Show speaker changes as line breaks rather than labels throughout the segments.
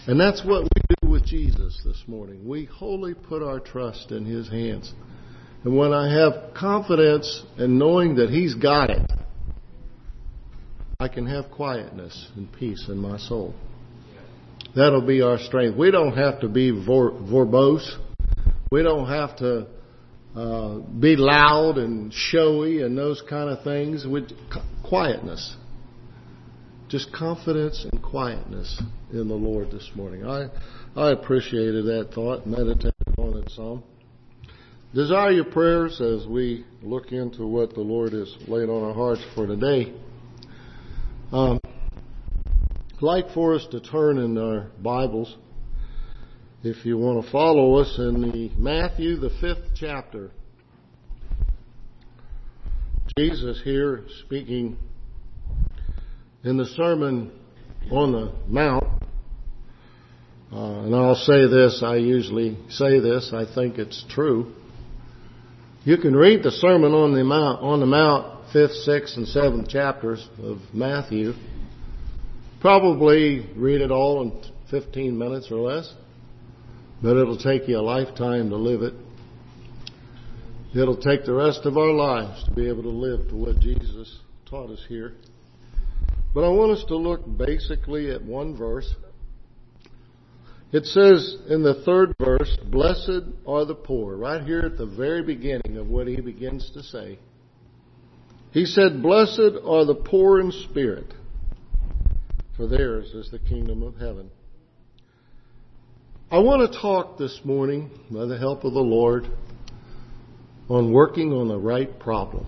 And that's what we do with Jesus this morning. We wholly put our trust in His hands. And when I have confidence in knowing that He's got it, I can have quietness and peace in my soul. That'll be our strength. We don't have to be verbose. We don't have to be loud and showy and those kind of things. With quietness. Just confidence and quietness in the Lord this morning. I appreciated that thought, meditated on it some. Desire your prayers as we look into what the Lord has laid on our hearts for today. I'd like for us to turn in our Bibles, if you want to follow us, in the Matthew, the 5th chapter. Jesus here speaking in the Sermon on the Mount. And I'll say this, I usually say this, I think it's true. You can read the Sermon on the Mount, 5th, 6th, and 7th chapters of Matthew. Probably read it all in 15 minutes or less. But it'll take you a lifetime to live it. It'll take the rest of our lives to be able to live to what Jesus taught us here. But I want us to look basically at one verse. It says in the 3rd verse, "Blessed are the poor." Right here at the very beginning of what he begins to say. He said, "Blessed are the poor in spirit, for theirs is the kingdom of heaven." I want to talk this morning, by the help of the Lord, on working on the right problem.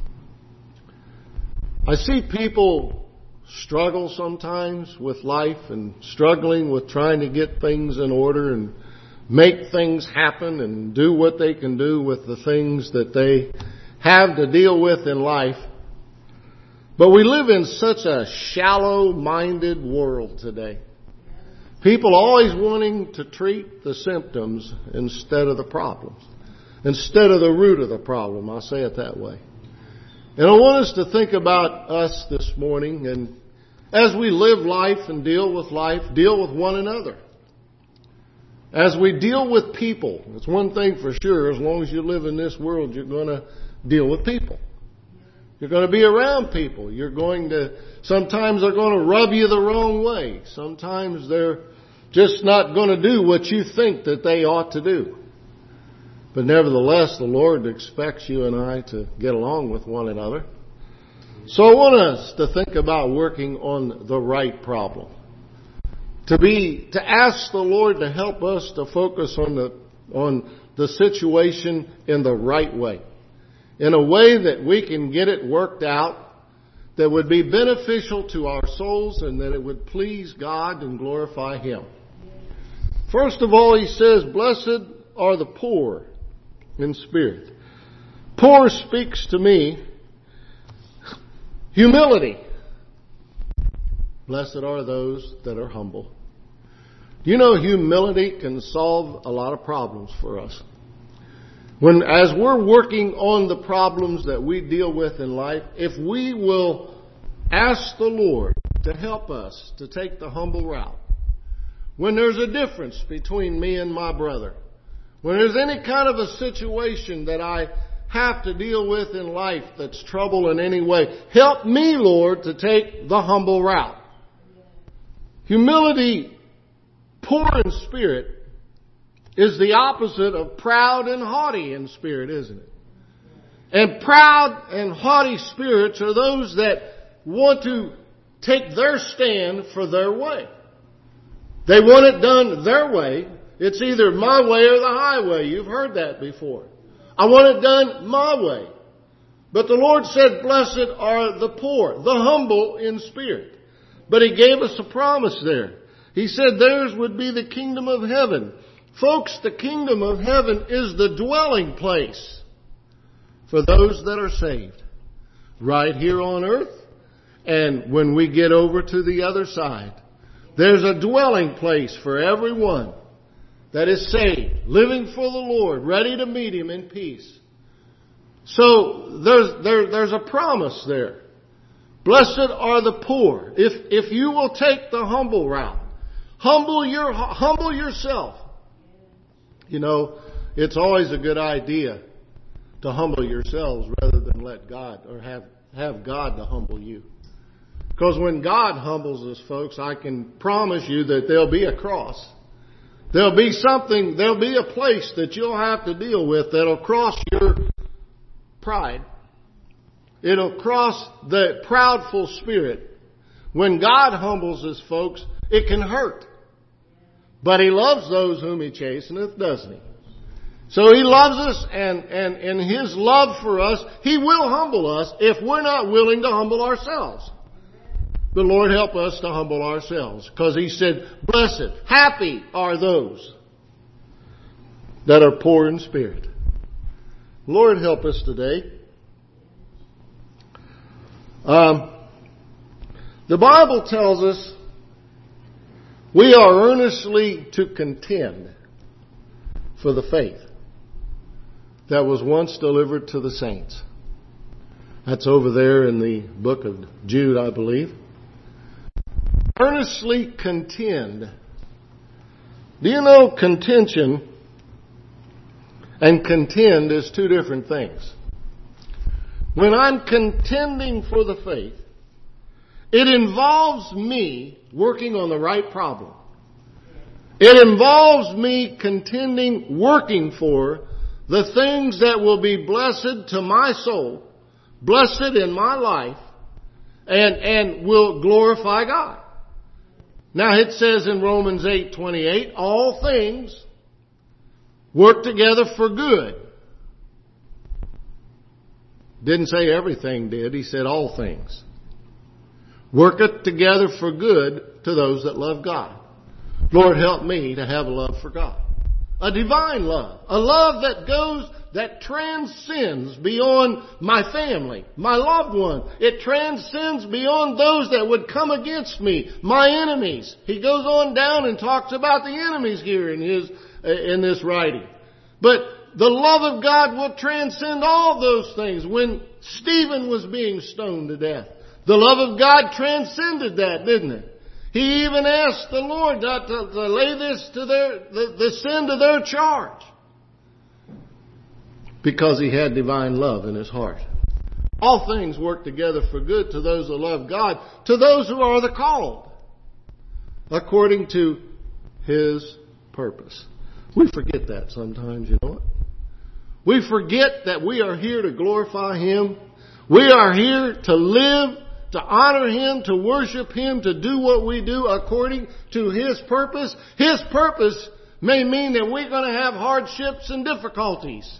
I see people struggle sometimes with life and struggling with trying to get things in order and make things happen and do what they can do with the things that they have to deal with in life. But we live in such a shallow-minded world today. People always wanting to treat the symptoms instead of the problems. Instead of the root of the problem. I'll say it that way. And I want us to think about us this morning, and as we live life and deal with one another. As we deal with people, it's one thing for sure, as long as you live in this world, you're going to deal with people. You're going to be around people. Sometimes they're going to rub you the wrong way. Sometimes they're just not going to do what you think that they ought to do. But nevertheless, the Lord expects you and I to get along with one another. So I want us to think about working on the right problem. To ask the Lord to help us to focus on the situation in the right way. In a way that we can get it worked out, that would be beneficial to our souls and that it would please God and glorify Him. First of all, he says, "Blessed are the poor in spirit." Poor speaks to me humility. Blessed are those that are humble. You know, humility can solve a lot of problems for us. As we're working on the problems that we deal with in life, if we will ask the Lord to help us to take the humble route, when there's a difference between me and my brother, when there's any kind of a situation that I have to deal with in life that's trouble in any way, help me, Lord, to take the humble route. Humility, poor in spirit, is the opposite of proud and haughty in spirit, isn't it? And proud and haughty spirits are those that want to take their stand for their way. They want it done their way. It's either my way or the highway. You've heard that before. I want it done my way. But the Lord said, "Blessed are the poor, the humble in spirit." But He gave us a promise there. He said theirs would be the kingdom of heaven. Folks, the kingdom of heaven is the dwelling place for those that are saved. Right here on earth. And when we get over to the other side, there's a dwelling place for everyone that is saved, living for the Lord, ready to meet Him in peace. So there's a promise there. Blessed are the poor. If you will take the humble route, Humble yourself. You know, it's always a good idea to humble yourselves rather than let God or have God to humble you. Because when God humbles us, folks, I can promise you that there'll be a cross. There'll be a place that you'll have to deal with that'll cross your pride. It'll cross the proudful spirit. When God humbles us, folks, it can hurt. But He loves those whom He chasteneth, doesn't He? So He loves us, and in His love for us, He will humble us if we're not willing to humble ourselves. The Lord help us to humble ourselves. Because He said, blessed, happy are those that are poor in spirit. Lord help us today. The Bible tells us we are earnestly to contend for the faith that was once delivered to the saints. That's over there in the book of Jude, I believe. Earnestly contend. Do you know contention and contend is two different things? When I'm contending for the faith, it involves me working on the right problem. It involves me contending, working for the things that will be blessed to my soul, blessed in my life, and will glorify God. Now it says in Romans 8:28, all things work together for good. Didn't say everything did. He said all things. Worketh together for good to those that love God. Lord, help me to have a love for God. A divine love. A love that transcends beyond my family, my loved one. It transcends beyond those that would come against me, my enemies. He goes on down and talks about the enemies here in this writing. But the love of God will transcend all those things. When Stephen was being stoned to death, the love of God transcended that, didn't it? He even asked the Lord not to lay this to the sin to their charge, because he had divine love in his heart. All things work together for good to those that love God, to those who are the called, according to His purpose. We forget that sometimes, you know it. We forget that we are here to glorify Him. We are here to live, to honor Him, to worship Him, to do what we do according to His purpose. His purpose may mean that we're going to have hardships and difficulties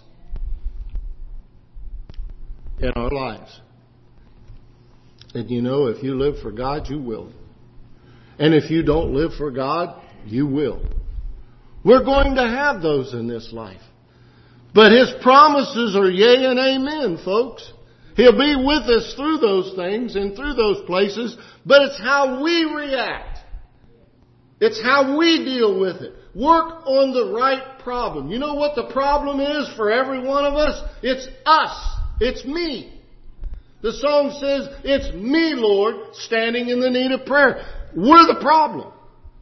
in our lives. And you know, if you live for God, you will. And if you don't live for God, you will. We're going to have those in this life. But His promises are yea and amen, folks. He'll be with us through those things and through those places, but it's how we react. It's how we deal with it. Work on the right problem. You know what the problem is for every one of us? It's us. It's me. The song says, it's me, Lord, standing in the need of prayer. We're the problem.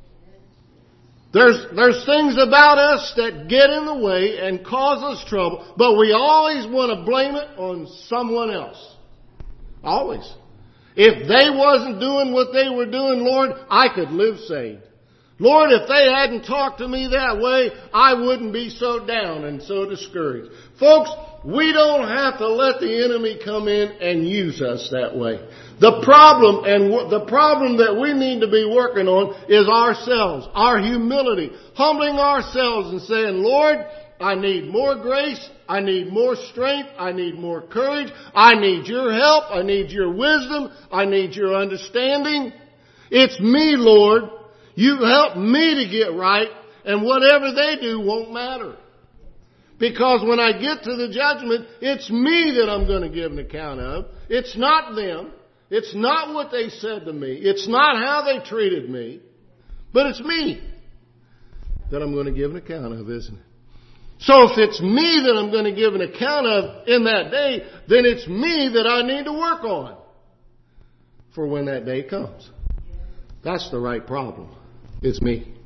There's things about us that get in the way and cause us trouble, but we always want to blame it on someone else. Always. If they wasn't doing what they were doing, Lord, I could live saved. Lord, if they hadn't talked to me that way, I wouldn't be so down and so discouraged. Folks, we don't have to let the enemy come in and use us that way. The problem that we need to be working on is ourselves, our humility, humbling ourselves and saying, Lord, I need more grace, I need more strength, I need more courage, I need your help, I need your wisdom, I need your understanding. It's me, Lord. You help me to get right, and whatever they do won't matter. Because when I get to the judgment, it's me that I'm going to give an account of. It's not them. It's not what they said to me. It's not how they treated me. But it's me that I'm going to give an account of, isn't it? So if it's me that I'm going to give an account of in that day, then it's me that I need to work on for when that day comes. That's the right problem. It's me.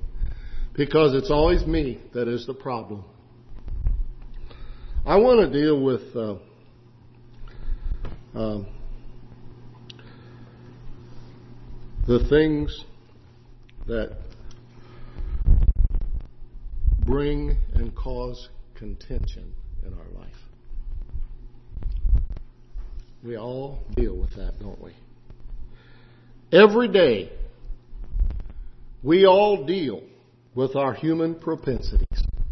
because it's always me that is the problem. I want to deal with the things that bring and cause contention in our life. We all deal with that, don't we? Every day, we all deal with our human propensities.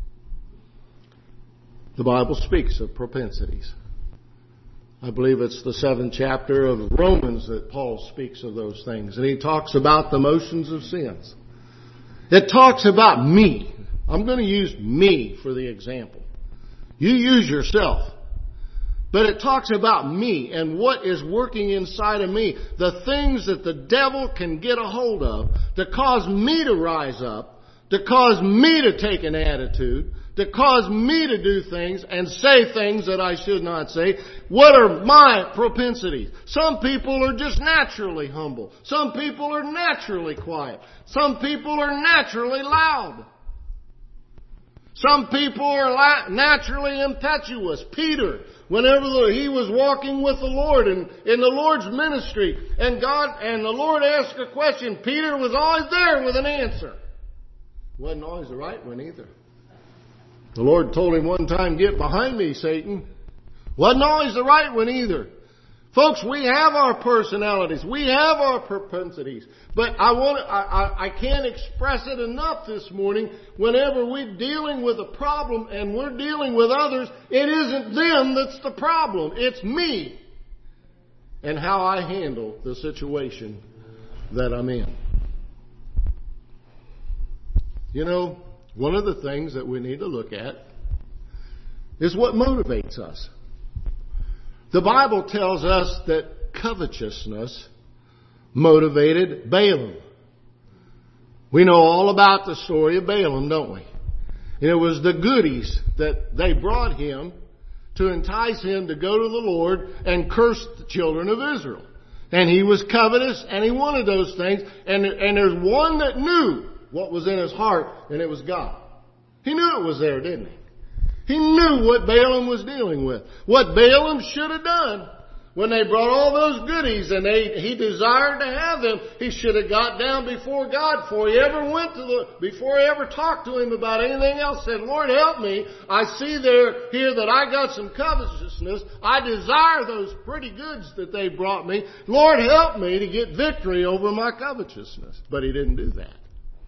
The Bible speaks of propensities. I believe it's the 7th chapter of Romans that Paul speaks of those things. And he talks about the motions of sins. It talks about me. I'm going to use me for the example. You use yourself. But it talks about me and what is working inside of me. The things that the devil can get a hold of to cause me to rise up, to cause me to take an attitude, to cause me to do things and say things that I should not say. What are my propensities? Some people are just naturally humble. Some people are naturally quiet. Some people are naturally loud. Some people are naturally impetuous. Peter, whenever he was walking with the Lord and in the Lord's ministry, and the Lord asked a question, Peter was always there with an answer. Wasn't always the right one either. The Lord told him one time, "Get behind me, Satan." Wasn't always the right one either. Folks, we have our personalities. We have our propensities. But I can't express it enough this morning. Whenever we're dealing with a problem and we're dealing with others, it isn't them that's the problem. It's me and how I handle the situation that I'm in. You know, one of the things that we need to look at is what motivates us. The Bible tells us that covetousness motivated Balaam. We know all about the story of Balaam, don't we? And it was the goodies that they brought him to entice him to go to the Lord and curse the children of Israel. And he was covetous and he wanted those things. And there's one that knew what was in his heart, and it was God. He knew it was there, didn't he? He knew what Balaam was dealing with. What Balaam should have done when they brought all those goodies and he desired to have them, he should have got down before God before he ever talked to him about anything else. Said, "Lord, help me. I see here that I got some covetousness. I desire those pretty goods that they brought me. Lord, help me to get victory over my covetousness." But he didn't do that.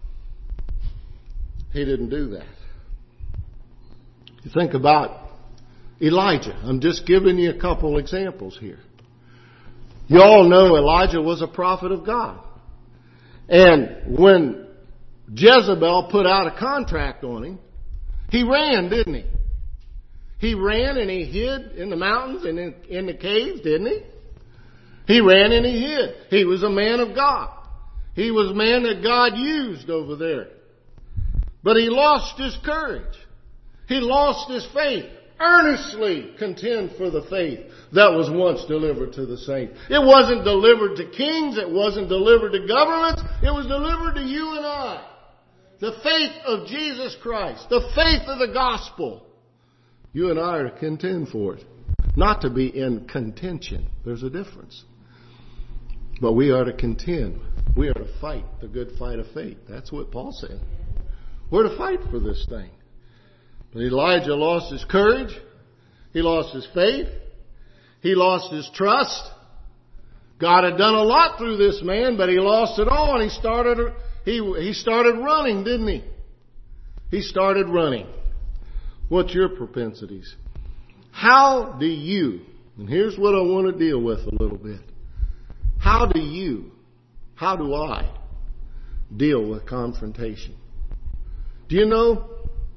He didn't do that. You think about Elijah. I'm just giving you a couple examples here. You all know Elijah was a prophet of God. And when Jezebel put out a contract on him, he ran, didn't he? He ran and he hid in the mountains and in the caves, didn't he? He ran and he hid. He was a man of God. He was a man that God used over there. But he lost his courage. He lost his faith. Earnestly contend for the faith that was once delivered to the saints. It wasn't delivered to kings. It wasn't delivered to governments. It was delivered to you and I. The faith of Jesus Christ. The faith of the gospel. You and I are to contend for it. Not to be in contention. There's a difference. But we are to contend. We are to fight the good fight of faith. That's what Paul said. We're to fight for this thing. But Elijah lost his courage. He lost his faith. He lost his trust. God had done a lot through this man, but he lost it all, and he started running, didn't he? He started running. What's your propensities? How do you, and here's what I want to deal with a little bit. How do I deal with confrontation? Do you know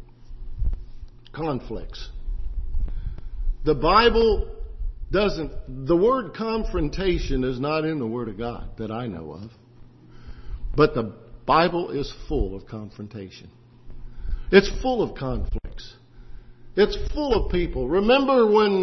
conflicts? The Bible the word confrontation is not in the Word of God that I know of. But the Bible is full of confrontation. It's full of conflicts. It's full of people. Remember when,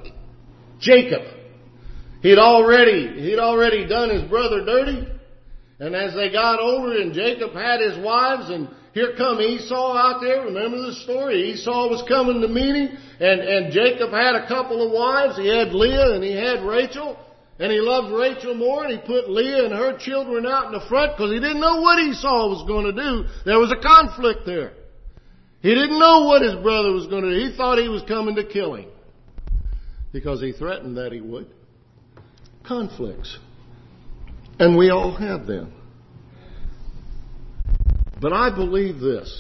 Jacob. He'd already done his brother dirty. And as they got older and Jacob had his wives, and here come Esau out there. Remember the story? Esau was coming to meet him, and Jacob had a couple of wives. He had Leah and he had Rachel. And he loved Rachel more, and he put Leah and her children out in the front because he didn't know what Esau was going to do. There was a conflict there. He didn't know what his brother was going to do. He thought he was coming to kill him because he threatened that he would. Conflicts. And we all have them. But I believe this.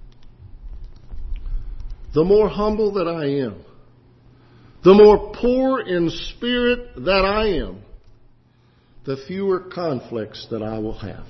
The more humble that I am, the more poor in spirit that I am, the fewer conflicts that I will have.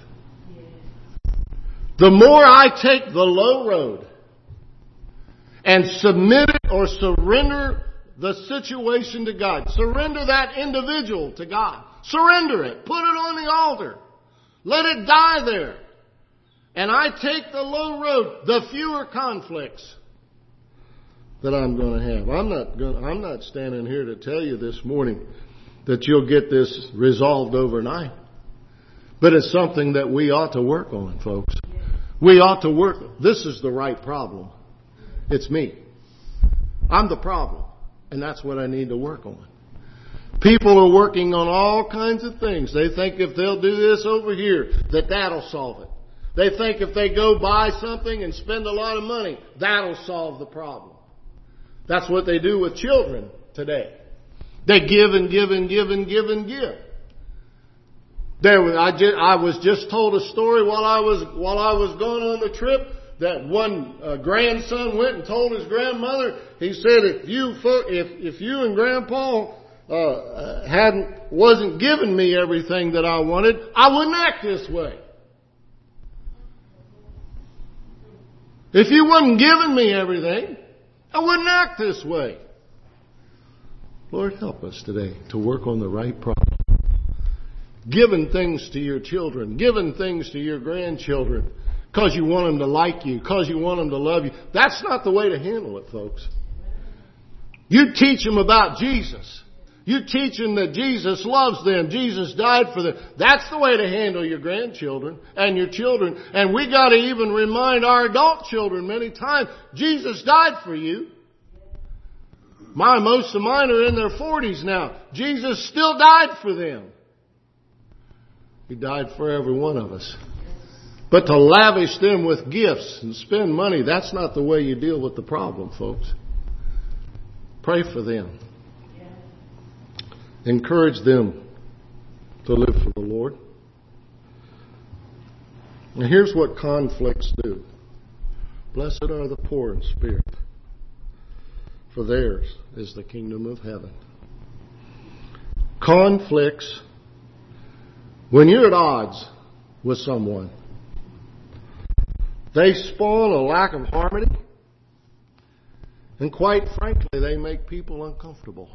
The more I take the low road and submit it or surrender the situation to God. Surrender that individual to God. Surrender it. Put it on the altar. Let it die there. And I take the low road, the fewer conflicts that I'm going to have. I'm not standing here to tell you this morning that you'll get this resolved overnight. But it's something that we ought to work on, folks. We ought to work. This is the right problem. It's me. I'm the problem. And that's what I need to work on. People are working on all kinds of things. They think if they'll do this over here, that'll solve it. They think if they go buy something and spend a lot of money, that'll solve the problem. That's what they do with children today. They give and give and give and give and give. I was just told a story while I was going on the trip that one grandson went and told his grandmother. He said, "If you and Grandpa wasn't giving me everything that I wanted, I wouldn't act this way. If you wasn't giving me everything, I wouldn't act this way." Lord, help us today to work on the right problem. Giving things to your children, giving things to your grandchildren because you want them to like you, because you want them to love you. That's not the way to handle it, folks. You teach them about Jesus. You teach them that Jesus loves them. Jesus died for them. That's the way to handle your grandchildren and your children. And we got to even remind our adult children many times, Jesus died for you. Most of mine are in their 40s now. Jesus still died for them. He died for every one of us. But to lavish them with gifts and spend money, that's not the way you deal with the problem, folks. Pray for them. Encourage them to live for the Lord. And here's what conflicts do. Blessed are the poor in spirit, for theirs is the kingdom of heaven. Conflicts, when you're at odds with someone, they spawn a lack of harmony, and quite frankly, they make people uncomfortable.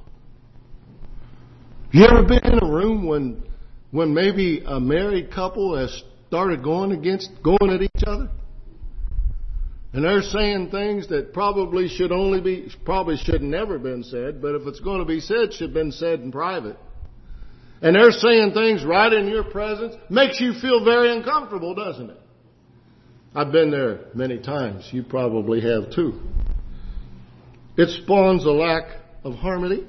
You ever been in a room when maybe a married couple has started going at each other? And they're saying things that probably should never been said, but if it's going to be said, should have been said in private. And they're saying things right in your presence. Makes you feel very uncomfortable, doesn't it? I've been there many times. You probably have too. It spawns a lack of harmony.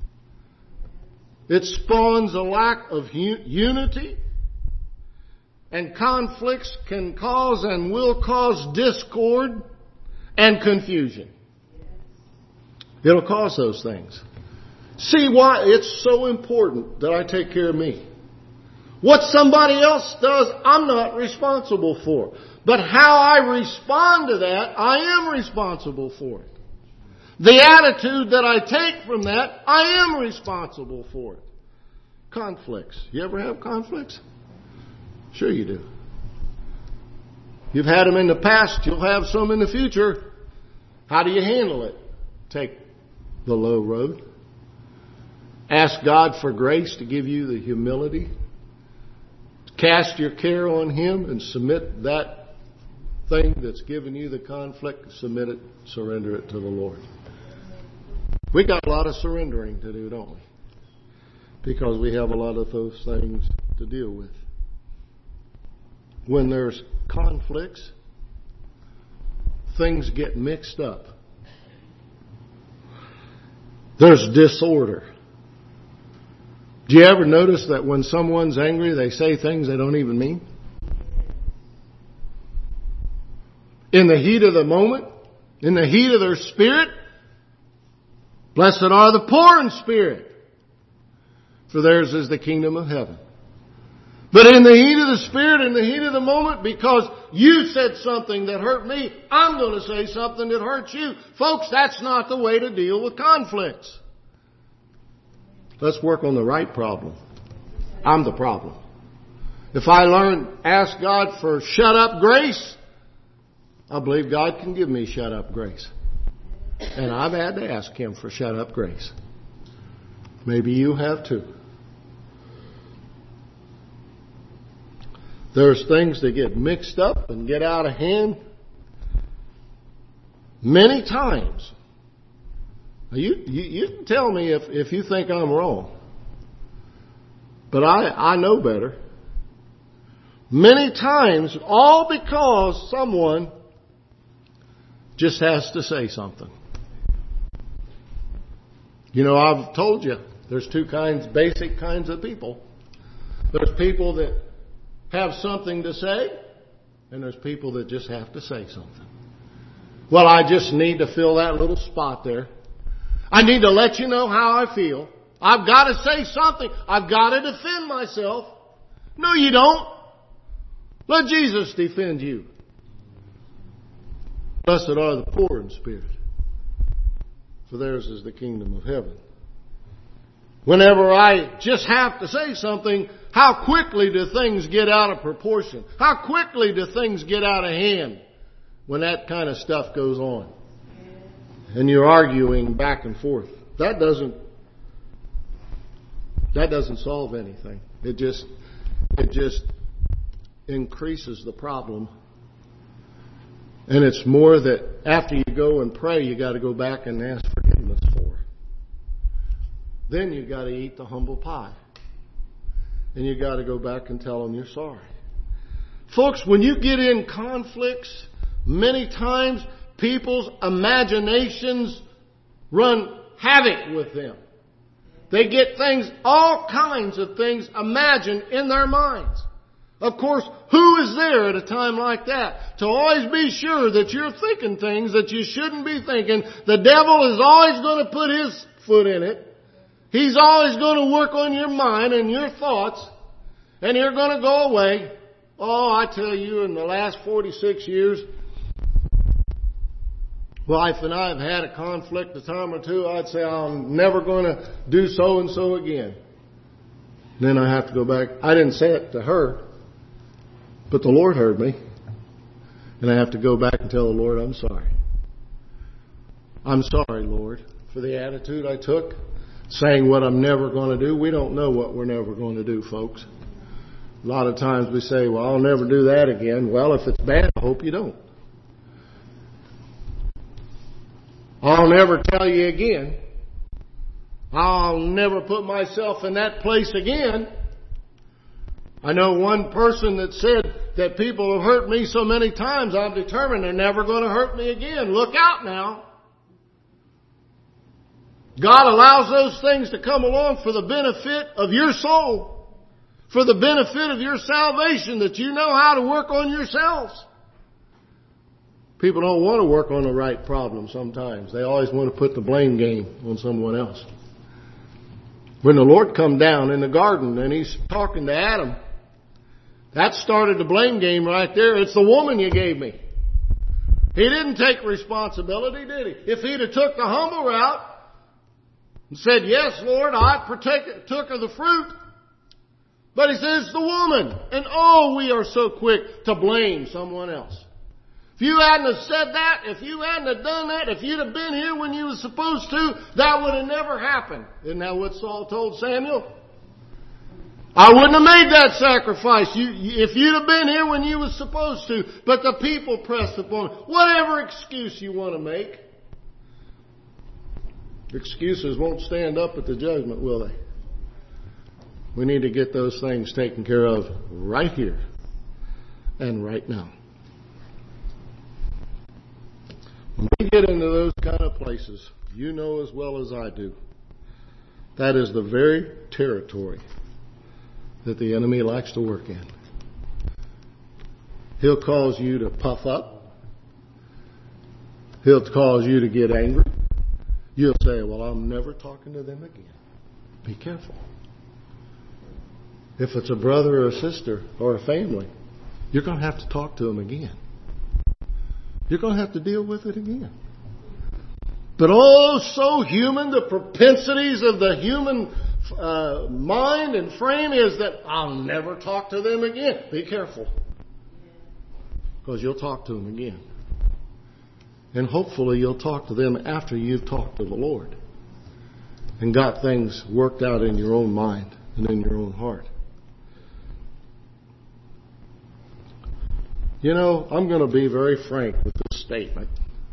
It spawns a lack of unity. And conflicts can cause and will cause discord and confusion. It'll cause those things. See why it's so important that I take care of me. What somebody else does, I'm not responsible for. But how I respond to that, I am responsible for it. The attitude that I take from that, I am responsible for it. Conflicts. You ever have conflicts? Sure you do. You've had them in the past. You'll have some in the future. How do you handle it? Take the low road. Ask God for grace to give you the humility. Cast your care on Him and submit that thing that's given you the conflict. Submit it, surrender it to the Lord. We got a lot of surrendering to do, don't we? Because we have a lot of those things to deal with. when there's conflicts, things get mixed up. There's disorder. Do you ever notice that when someone's angry, they say things they don't even mean? In the heat of the moment, in the heat of their spirit, blessed are the poor in spirit, for theirs is the kingdom of heaven. But in the heat of the spirit, in the heat of the moment, because you said something that hurt me, I'm going to say something that hurts you. Folks, that's not the way to deal with conflicts. Let's work on the right problem. I'm the problem. If I ask God for shut up grace, I believe God can give me shut up grace. And I've had to ask Him for shut up grace. Maybe you have too. There's things that get mixed up and get out of hand many times. You can tell me if you think I'm wrong. But I know better. Many times, all because someone just has to say something. You know, I've told you, there's two basic kinds of people. There's people that have something to say, and there's people that just have to say something. Well, I just need to fill that little spot there. I need to let you know how I feel. I've got to say something. I've got to defend myself. No, you don't. Let Jesus defend you. Blessed are the poor in spirit, for theirs is the kingdom of heaven. Whenever I just have to say something, how quickly do things get out of proportion? How quickly do things get out of hand when that kind of stuff goes on? And you're arguing back and forth. That doesn't solve anything. It just increases the problem. And it's more that after you go and pray, you got to go back and ask forgiveness for. Then you got to eat the humble pie. And you got to go back and tell them you're sorry. Folks, when you get in conflicts, many times people's imaginations run havoc with them. They get all kinds of things imagined in their minds. Of course, who is there at a time like that to always be sure that you're thinking things that you shouldn't be thinking? The devil is always going to put his foot in it. He's always going to work on your mind and your thoughts, and you're going to go away. Oh, I tell you, in the last 46 years, wife and I have had a conflict a time or two. I'd say I'm never going to do so and so again. Then I have to go back. I didn't say it to her, but the Lord heard me. And I have to go back and tell the Lord, I'm sorry. I'm sorry, Lord, for the attitude I took, saying what I'm never going to do. We don't know what we're never going to do, folks. A lot of times we say, well, I'll never do that again. Well, if it's bad, I hope you don't. I'll never tell you again. I'll never put myself in that place again. I know one person that said that people have hurt me so many times, I'm determined they're never going to hurt me again. Look out now. God allows those things to come along for the benefit of your soul, for the benefit of your salvation, that you know how to work on yourselves. People don't want to work on the right problem sometimes. They always want to put the blame game on someone else. When the Lord come down in the garden and He's talking to Adam, that started the blame game right there. It's the woman you gave me. He didn't take responsibility, did He? If He'd have took the humble route and said, yes, Lord, I took of the fruit. But He says, it's the woman. And oh, we are so quick to blame someone else. If you hadn't have said that, if you hadn't have done that, if you'd have been here when you were supposed to, that would have never happened. Isn't that what Saul told Samuel? I wouldn't have made that sacrifice if you'd have been here when you were supposed to. But the people pressed upon it. Whatever excuse you want to make. Excuses won't stand up at the judgment, will they? We need to get those things taken care of right here. and right now. When we get into those kind of places, you know as well as I do, that is the very territory that the enemy likes to work in. He'll cause you to puff up. He'll cause you to get angry. You'll say, well, I'm never talking to them again. Be careful. If it's a brother or a sister or a family, you're going to have to talk to them again. You're going to have to deal with it again. But oh, so human, the propensities of the human mind and frame is that I'll never talk to them again. Be careful. Because you'll talk to them again. And hopefully you'll talk to them after you've talked to the Lord and got things worked out in your own mind and in your own heart. You know, I'm going to be very frank with this statement.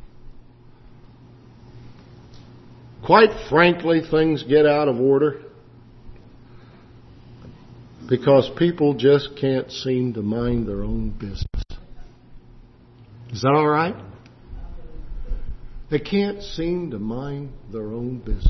Quite frankly, things get out of order because people just can't seem to mind their own business. Is that all right? They can't seem to mind their own business.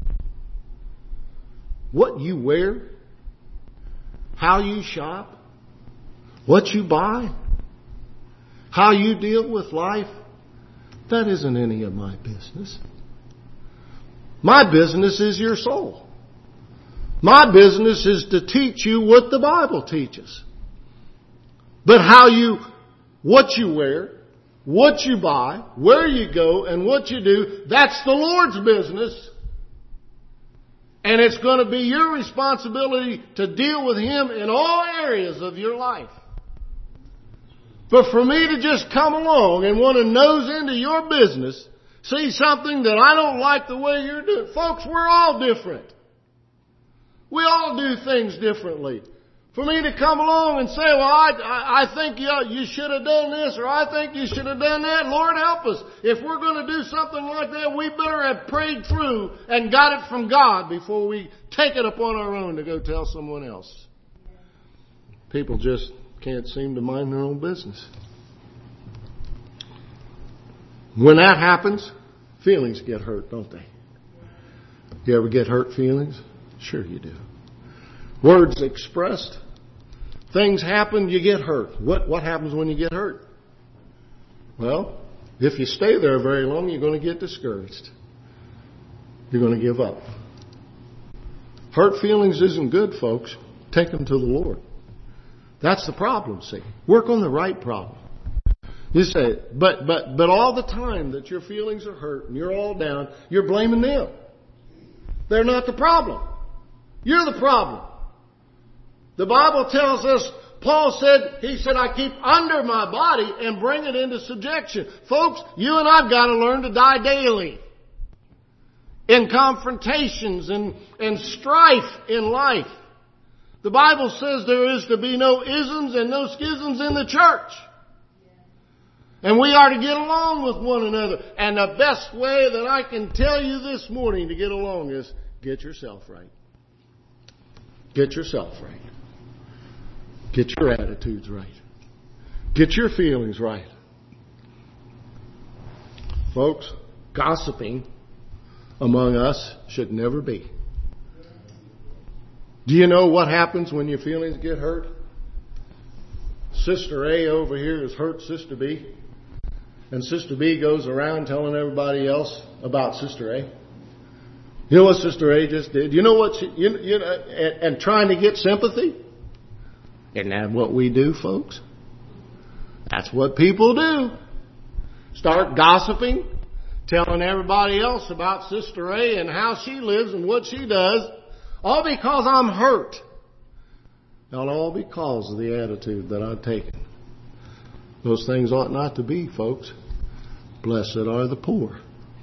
What you wear, how you shop, what you buy, how you deal with life, that isn't any of my business. My business is your soul. My business is to teach you what the Bible teaches. But what you wear, what you buy, where you go, and what you do, that's the Lord's business. And it's going to be your responsibility to deal with Him in all areas of your life. But for me to just come along and want to nose into your business, see something that I don't like the way you're doing. Folks, we're all different. We all do things differently. For me to come along and say, well, I think you should have done this, or I think you should have done that, Lord help us. If we're going to do something like that, we better have prayed through and got it from God before we take it upon our own to go tell someone else. People just can't seem to mind their own business. When that happens, feelings get hurt, don't they? You ever get hurt feelings? Sure you do. Words expressed. Things happen, you get hurt. What happens when you get hurt? Well, if you stay there very long, you're going to get discouraged. You're going to give up. Hurt feelings isn't good, folks. Take them to the Lord. That's the problem, see. Work on the right problem. You say, but all the time that your feelings are hurt and you're all down, you're blaming them. They're not the problem. You're the problem. The Bible tells us, Paul said, he said, I keep under my body and bring it into subjection. Folks, you and I've got to learn to die daily. In confrontations and strife in life. The Bible says there is to be no isms and no schisms in the church. And we are to get along with one another. And the best way that I can tell you this morning to get along is get yourself right. Get yourself right. Get your attitudes right. Get your feelings right. Folks, gossiping among us should never be. Do you know what happens when your feelings get hurt? Sister A over here has hurt Sister B. And Sister B goes around telling everybody else about Sister A. You know what Sister A just did? You know what and trying to get sympathy? Isn't that what we do, folks? That's what people do. Start gossiping, telling everybody else about Sister A and how she lives and what she does, all because I'm hurt. And all because of the attitude that I've taken. Those things ought not to be, folks. Blessed are the poor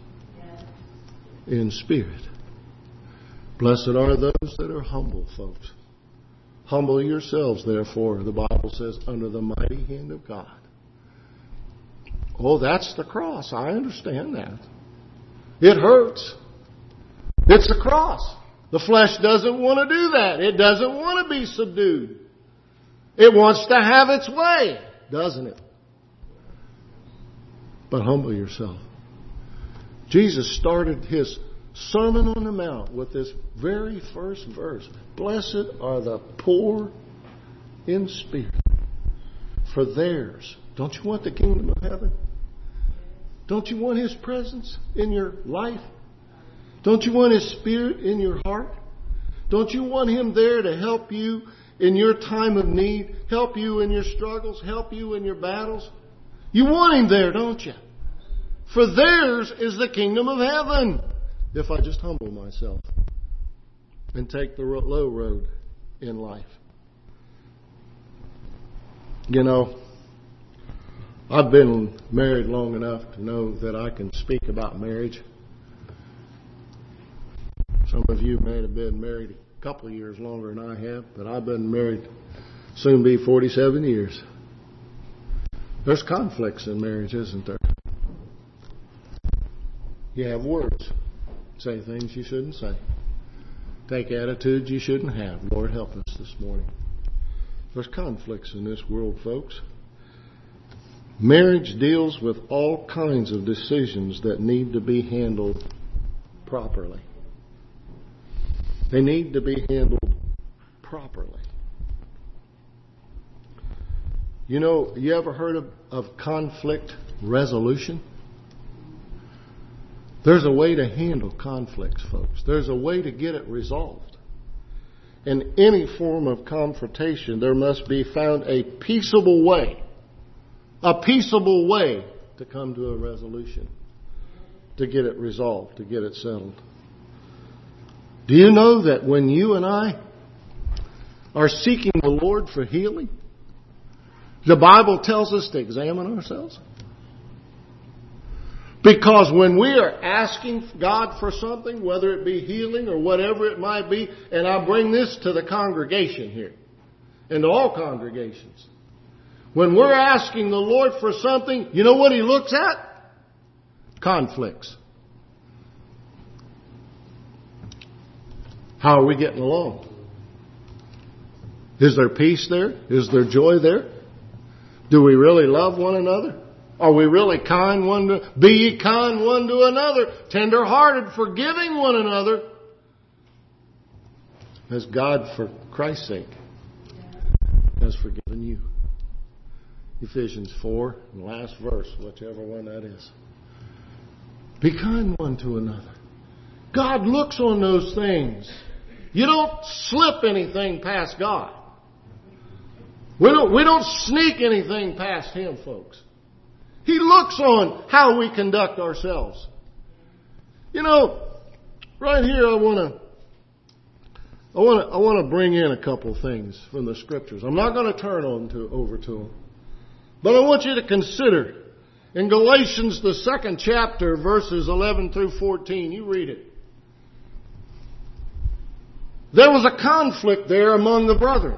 in spirit. Blessed are those that are humble, folks. Humble yourselves, therefore, the Bible says, under the mighty hand of God. Oh, that's the cross. I understand that. It hurts. It's the cross. The flesh doesn't want to do that. It doesn't want to be subdued. It wants to have its way. doesn't it? But humble yourself. Jesus started His Sermon on the Mount with this very first verse. Blessed are the poor in spirit, for theirs. Don't you want the kingdom of heaven? Don't you want His presence in your life? Don't you want His Spirit in your heart? Don't you want Him there to help you in your time of need, help you in your struggles, help you in your battles? You want Him there, don't you? For theirs is the kingdom of heaven. If I just humble myself and take the low road in life. You know, I've been married long enough to know that I can speak about marriage. Some of you may have been married a couple of years longer than I have, but I've been married soon be 47 years. There's conflicts in marriage, isn't there? You have words. Say things you shouldn't say. Take attitudes you shouldn't have. Lord, help us this morning. There's conflicts in this world, folks. Marriage deals with all kinds of decisions that need to be handled properly. They need to be handled properly. You know, you ever heard of conflict resolution? There's a way to handle conflicts, folks. There's a way to get it resolved. In any form of confrontation, there must be found a peaceable way to come to a resolution, to get it resolved, to get it settled. Do you know that when you and I are seeking the Lord for healing, the Bible tells us to examine ourselves? Because when we are asking God for something, whether it be healing or whatever it might be, and I bring this to the congregation here, and to all congregations. When we're asking the Lord for something, you know what He looks at? Conflicts. How are we getting along? Is there peace there? Is there joy there? Do we really love one another? Are we really kind one to, be ye kind one to another, tender-hearted, forgiving one another, as God, for Christ's sake, has forgiven you. Ephesians 4, the last verse, whichever one that is. Be kind one to another. God looks on those things. You don't slip anything past God. We don't sneak anything past Him, folks. He looks on how we conduct ourselves. You know, right here I want to bring in a couple things from the Scriptures. I'm not going to turn over to them. But I want you to consider in Galatians, the 2nd chapter, verses 11 through 14. You read it. There was a conflict there among the brethren.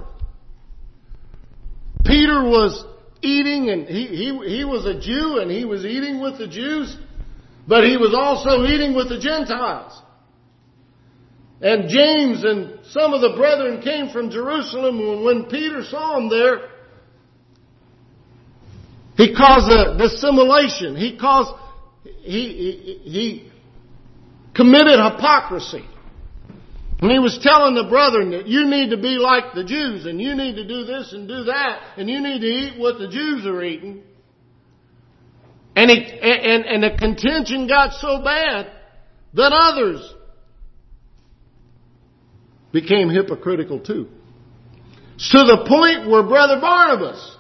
Peter was eating, and he was a Jew, and he was eating with the Jews, but he was also eating with the Gentiles. And James and some of the brethren came from Jerusalem, and when Peter saw him there, he caused a dissimulation. He committed hypocrisy. And he was telling the brethren that you need to be like the Jews, and you need to do this and do that, and you need to eat what the Jews are eating. And the contention got so bad that others became hypocritical too. To the point where Brother Barnabas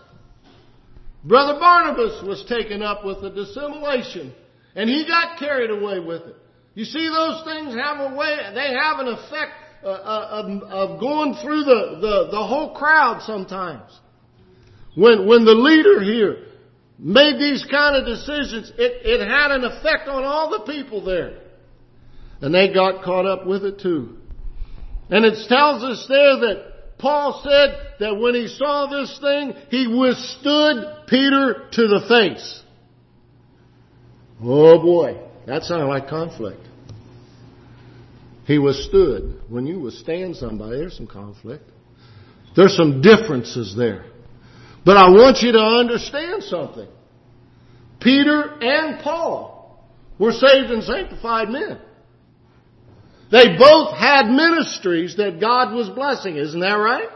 was taken up with the dissimulation, and he got carried away with it. You see, those things have a way, they have an effect of going through the whole crowd sometimes. When the leader here made these kind of decisions, it had an effect on all the people there. And they got caught up with it too. And it tells us there that Paul said that when he saw this thing, he withstood Peter to the face. Oh boy, that sounded like conflict. He withstood. When you withstand somebody, there's some conflict. There's some differences there. But I want you to understand something. Peter and Paul were saved and sanctified men. They both had ministries that God was blessing. Isn't that right?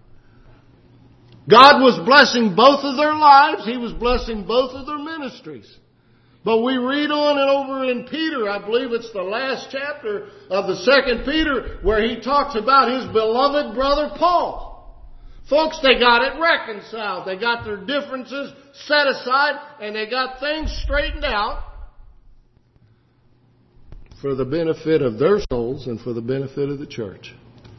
God was blessing both of their lives. He was blessing both of their ministries. But we read on and over in Peter, I believe it's the last chapter of the 2nd Peter, where he talks about his beloved brother Paul. Folks, they got it reconciled. They got their differences set aside, and they got things straightened out for the benefit of their souls and for the benefit of the church.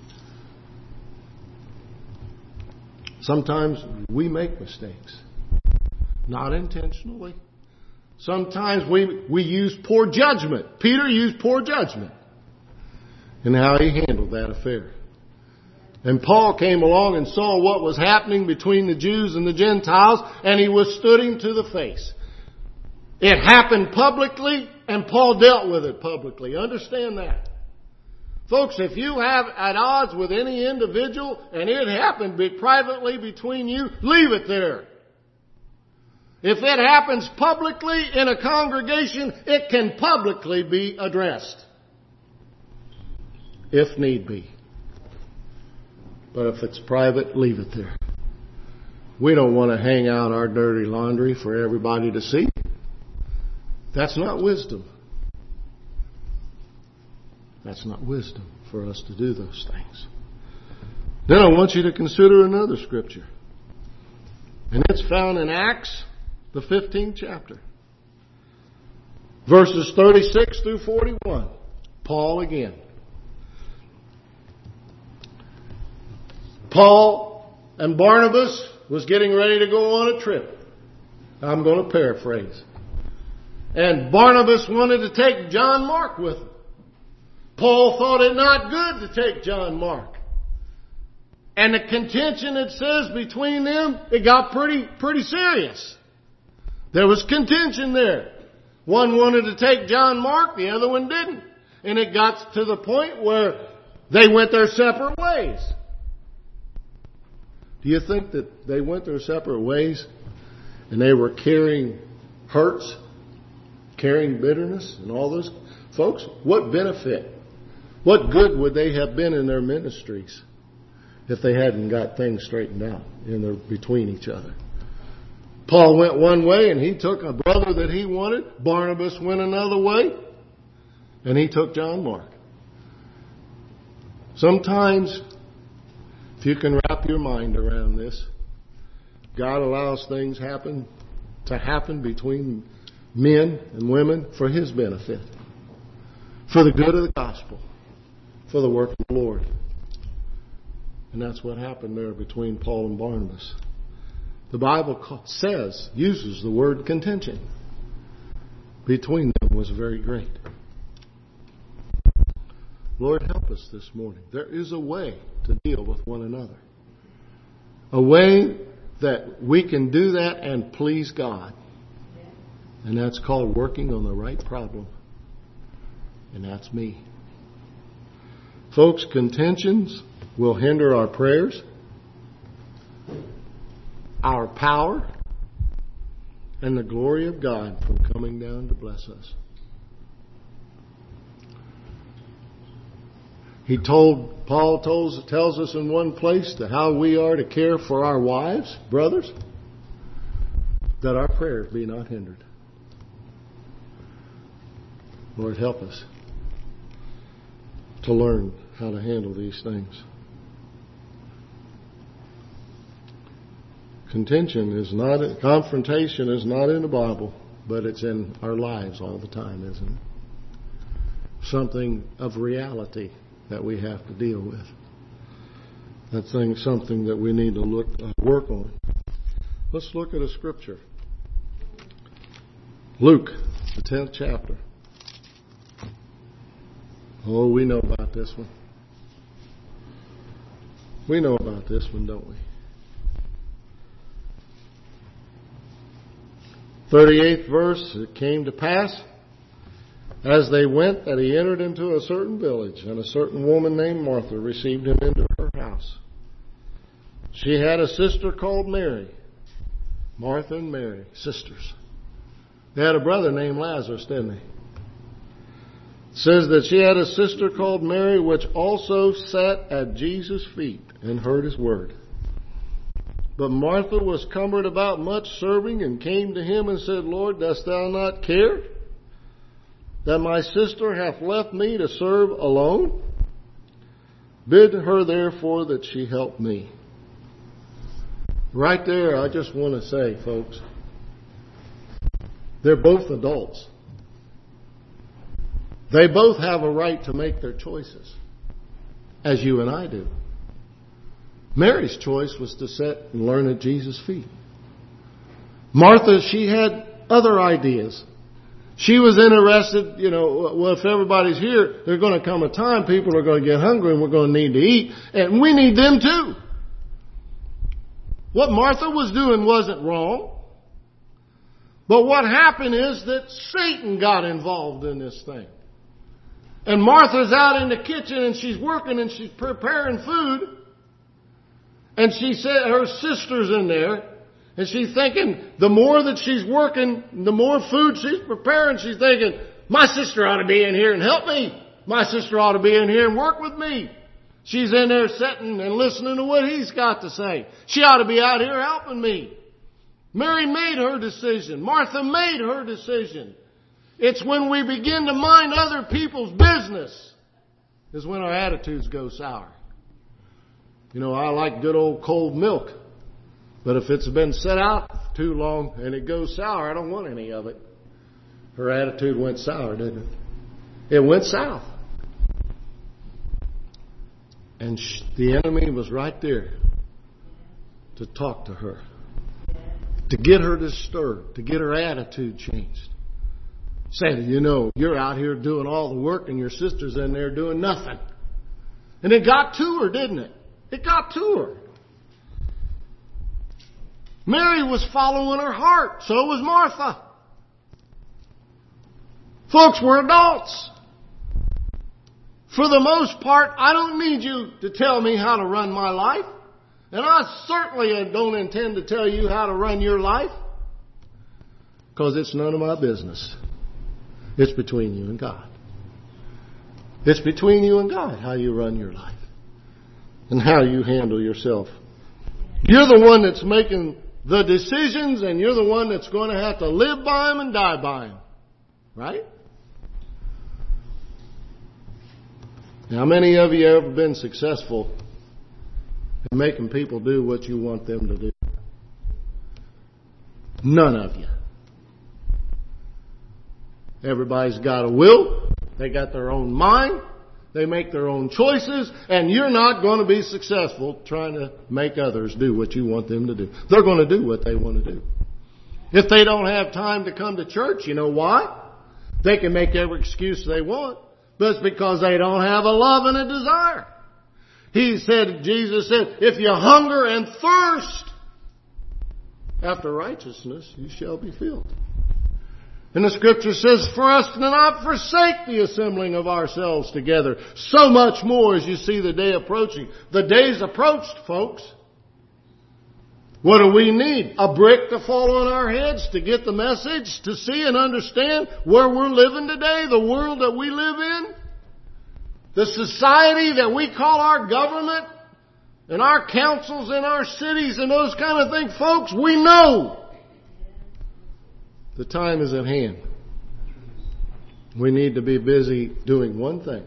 Sometimes we make mistakes. Not intentionally. Sometimes we use poor judgment. Peter used poor judgment in how he handled that affair. And Paul came along and saw what was happening between the Jews and the Gentiles, and he withstood him to the face. It happened publicly, and Paul dealt with it publicly. Understand that. Folks, if you have at odds with any individual and it happened privately between you, leave it there. If it happens publicly in a congregation, it can publicly be addressed, if need be. But if it's private, leave it there. We don't want to hang out our dirty laundry for everybody to see. That's not wisdom. That's not wisdom for us to do those things. Then I want you to consider another scripture. And it's found in Acts, the 15th chapter. Verses 36 through 41. Paul again. Paul and Barnabas was getting ready to go on a trip. I'm going to paraphrase. And Barnabas wanted to take John Mark with him. Paul thought it not good to take John Mark. And the contention, it says, between them, it got pretty serious. There was contention there. One wanted to take John Mark, the other one didn't. And it got to the point where they went their separate ways. Do you think that they went their separate ways and they were carrying hurts, carrying bitterness and all those? Folks, what benefit, what good would they have been in their ministries if they hadn't got things straightened out between each other? Paul went one way and he took a brother that he wanted. Barnabas went another way and he took John Mark. Sometimes, if you can wrap your mind around this, God allows things to happen between men and women for His benefit, for the good of the gospel, for the work of the Lord. And that's what happened there between Paul and Barnabas. The Bible uses the word contention. Between them was very great. Lord, help us this morning. There is a way to deal with one another. A way that we can do that and please God. And that's called working on the right problem. And that's me. Folks, contentions will hinder our prayers, our power, and the glory of God from coming down to bless us. Paul tells us in one place how we are to care for our wives, brothers, that our prayers be not hindered. Lord, help us to learn how to handle these things. Confrontation is not in the Bible, but it's in our lives all the time, isn't it? Something of reality that we have to deal with. That's something that we need to work on. Let's look at a scripture. Luke, the 10th chapter. Oh, we know about this one. We know about this one, don't we? 38th verse, it came to pass, as they went, that he entered into a certain village, and a certain woman named Martha received him into her house. She had a sister called Mary, Martha and Mary, sisters. They had a brother named Lazarus, didn't they? It says that she had a sister called Mary, which also sat at Jesus' feet and heard his word. But Martha was cumbered about much serving, and came to him and said, Lord, dost thou not care that my sister hath left me to serve alone? Bid her therefore that she help me. Right there, I just want to say, folks, they're both adults. They both have a right to make their choices, as you and I do. Mary's choice was to sit and learn at Jesus' feet. Martha, she had other ideas. She was interested, well, if everybody's here, there's going to come a time people are going to get hungry and we're going to need to eat, and we need them too. What Martha was doing wasn't wrong. But what happened is that Satan got involved in this thing. And Martha's out in the kitchen and she's working and she's preparing food. And she said, her sister's in there. And she's thinking, the more that she's working, the more food she's preparing, she's thinking, my sister ought to be in here and help me. My sister ought to be in here and work with me. She's in there sitting and listening to what he's got to say. She ought to be out here helping me. Mary made her decision. Martha made her decision. It's when we begin to mind other people's business is when our attitudes go sour. I like good old cold milk. But if it's been set out too long and it goes sour, I don't want any of it. Her attitude went sour, didn't it? It went south. And the enemy was right there to talk to her, to get her disturbed, to get her attitude changed. Saying, you're out here doing all the work and your sister's in there doing nothing. And it got to her, didn't it? It got to her. Mary was following her heart. So was Martha. Folks, we're adults. For the most part, I don't need you to tell me how to run my life. And I certainly don't intend to tell you how to run your life. Because it's none of my business. It's between you and God. It's between you and God how you run your life. And how you handle yourself. You're the one that's making the decisions, and you're the one that's going to have to live by them and die by them. Right? Now, how many of you have ever been successful in making people do what you want them to do? None of you. Everybody's got a will. They got their own mind. They make their own choices, and you're not going to be successful trying to make others do what you want them to do. They're going to do what they want to do. If they don't have time to come to church, you know why? They can make every excuse they want, but it's because they don't have a love and a desire. Jesus said, if you hunger and thirst after righteousness, you shall be filled. And the scripture says, for us to not forsake the assembling of ourselves together, so much more as you see the day approaching. The day's approached, folks. What do we need? A brick to fall on our heads to get the message, to see and understand where we're living today, the world that we live in, the society that we call our government, and our councils in our cities and those kind of things. Folks, we know the time is at hand. We need to be busy doing one thing.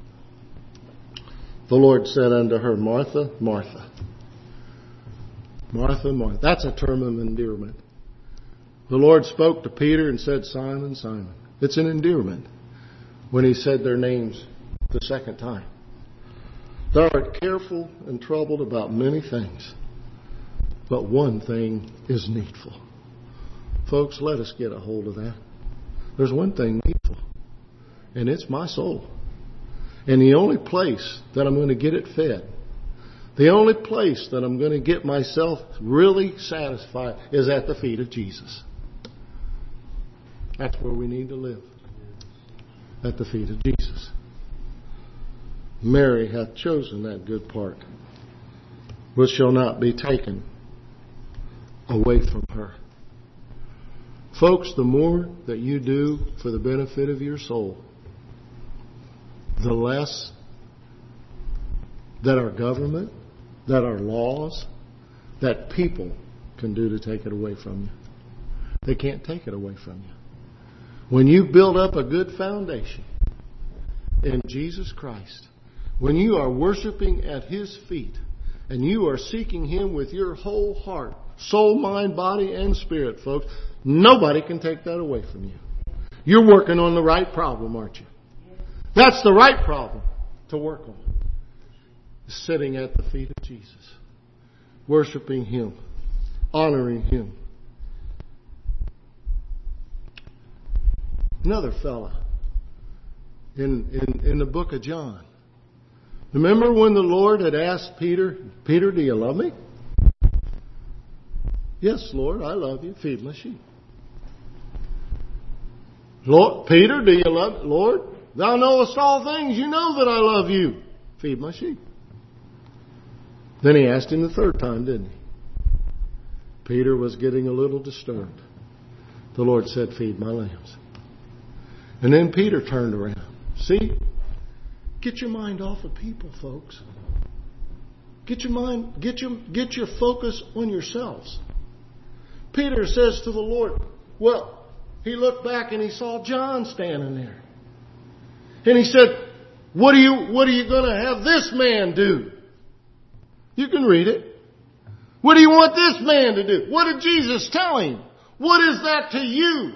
The Lord said unto her, Martha, Martha. Martha, Martha. That's a term of endearment. The Lord spoke to Peter and said, Simon, Simon. It's an endearment when He said their names the second time. Thou art careful and troubled about many things, but one thing is needful. Folks, let us get a hold of that. There's one thing needful, and it's my soul. And the only place that I'm going to get it fed, the only place that I'm going to get myself really satisfied is at the feet of Jesus. That's where we need to live. At the feet of Jesus. Mary hath chosen that good part, which shall not be taken away from her. Folks, the more that you do for the benefit of your soul, the less that our government, that our laws, that people can do to take it away from you. They can't take it away from you. When you build up a good foundation in Jesus Christ, when you are worshiping at His feet, and you are seeking Him with your whole heart, soul, mind, body, and spirit, folks, nobody can take that away from you. You're working on the right problem, aren't you? That's the right problem to work on. Sitting at the feet of Jesus, worshiping Him, honoring Him. Another fella in the book of John. Remember when the Lord had asked Peter, "Peter, do you love me?" "Yes, Lord, I love you. Feed my sheep." "Lord, Peter, do you love me?" "Lord, thou knowest all things. You know that I love you. Feed my sheep." Then He asked him the third time, didn't He? Peter was getting a little disturbed. The Lord said, "Feed my lambs." And then Peter turned around. See? Get your mind off of people, folks. Get your focus on yourselves. Peter says to the Lord, well, he looked back and he saw John standing there. And he said, what are you going to have this man do? You can read it. What do you want this man to do? What did Jesus tell him? What is that to you?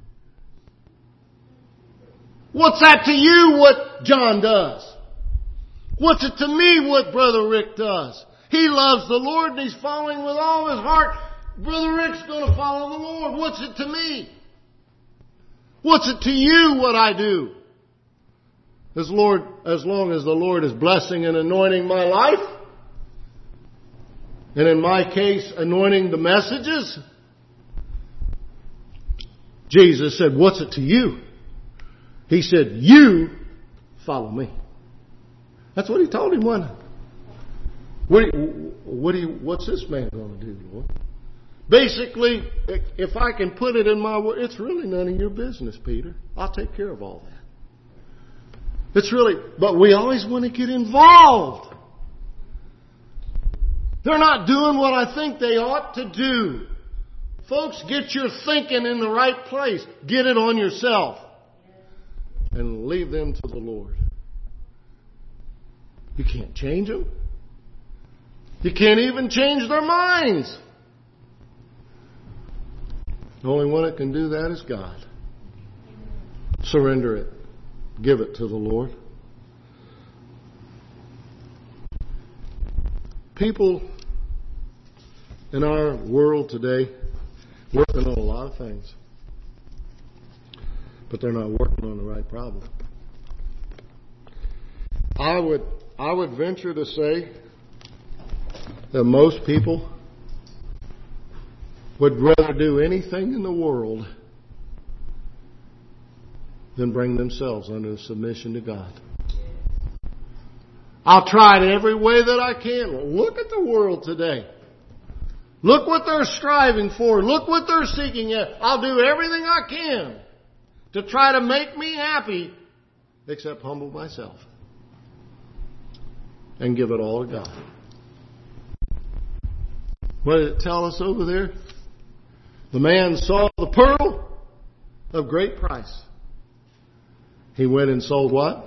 What's that to you what John does? What's it to me what Brother Rick does? He loves the Lord and he's following with all his heart. Brother Rick's going to follow the Lord. What's it to me? What's it to you what I do? As long as the Lord is blessing and anointing my life, and in my case, anointing the messages, Jesus said, what's it to you? He said, you follow me. That's what He told him, wasn't it? What's this man going to do, Lord? Basically, if I can put it in my word, it's really none of your business, Peter. I'll take care of all that. But we always want to get involved. They're not doing what I think they ought to do. Folks, get your thinking in the right place. Get it on yourself. And leave them to the Lord. You can't change them. You can't even change their minds. The only one that can do that is God. Surrender it. Give it to the Lord. People in our world today working on a lot of things, but they're not working on the right problem. I would venture to say that most people would rather do anything in the world than bring themselves under submission to God. I'll try it every way that I can. Look at the world today. Look what they're striving for. Look what they're seeking at. I'll do everything I can to try to make me happy, except humble myself and give it all to God. What did it tell us over there? The man saw the pearl of great price. He went and sold what?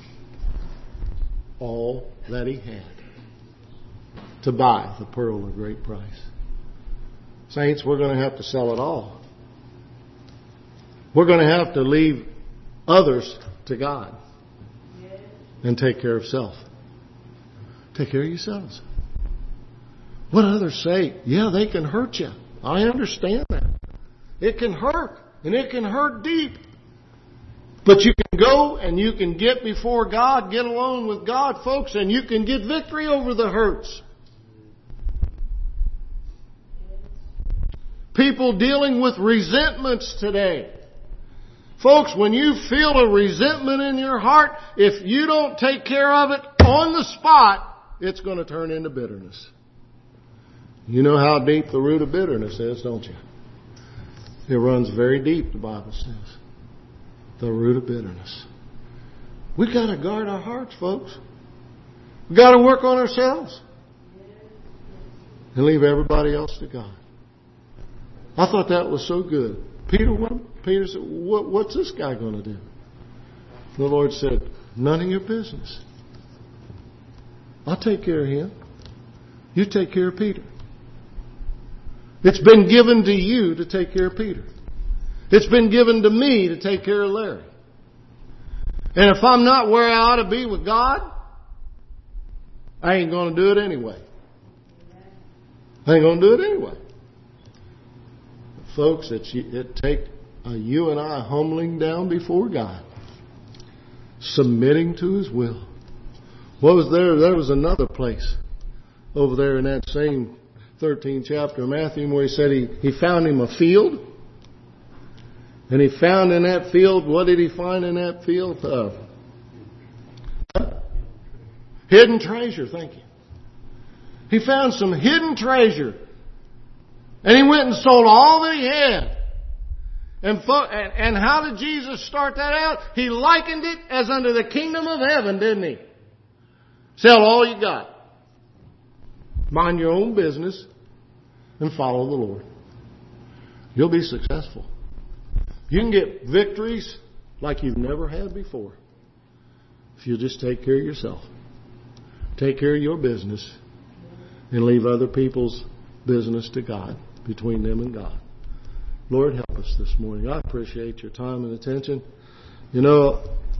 All that he had to buy the pearl of great price. Saints, we're going to have to sell it all. We're going to have to leave others to God and take care of self. Take care of yourselves. What others say, yeah, they can hurt you. I understand that. It can hurt, and it can hurt deep. But you can go and you can get before God, get alone with God, folks, and you can get victory over the hurts. People dealing with resentments today. Folks, when you feel a resentment in your heart, if you don't take care of it on the spot, it's going to turn into bitterness. You know how deep the root of bitterness is, don't you? It runs very deep, the Bible says. The root of bitterness. We've got to guard our hearts, folks. We've got to work on ourselves. And leave everybody else to God. I thought that was so good. Peter said, what's this guy going to do? The Lord said, none of your business. I'll take care of him. You take care of Peter. It's been given to you to take care of Peter. It's been given to me to take care of Larry. And if I'm not where I ought to be with God, I ain't going to do it anyway. I ain't going to do it anyway. Folks, it takes you and I humbling down before God. Submitting to His will. What was there? There was another place over there in that same 13th chapter of Matthew where He said He found him a field. And He found in that field, what did He find in that field? Hidden treasure, thank you. He found some hidden treasure. And He went and sold all that He had. And how did Jesus start that out? He likened it as unto the kingdom of heaven, didn't He? Sell all you got. Mind your own business and follow the Lord. You'll be successful. You can get victories like you've never had before if you just take care of yourself. Take care of your business and leave other people's business to God, between them and God. Lord, help us this morning. I appreciate your time and attention. You know,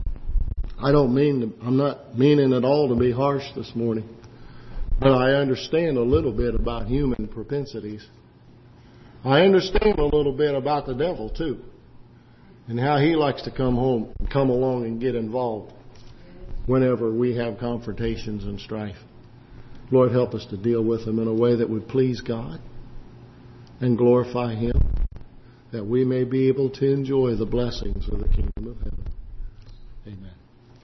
I'm not meaning at all to be harsh this morning, but I understand a little bit about human propensities. I understand a little bit about the devil too, and how he likes to come along and get involved whenever we have confrontations and strife. Lord, help us to deal with them in a way that would please God and glorify Him, that we may be able to enjoy the blessings of the kingdom of heaven. Amen.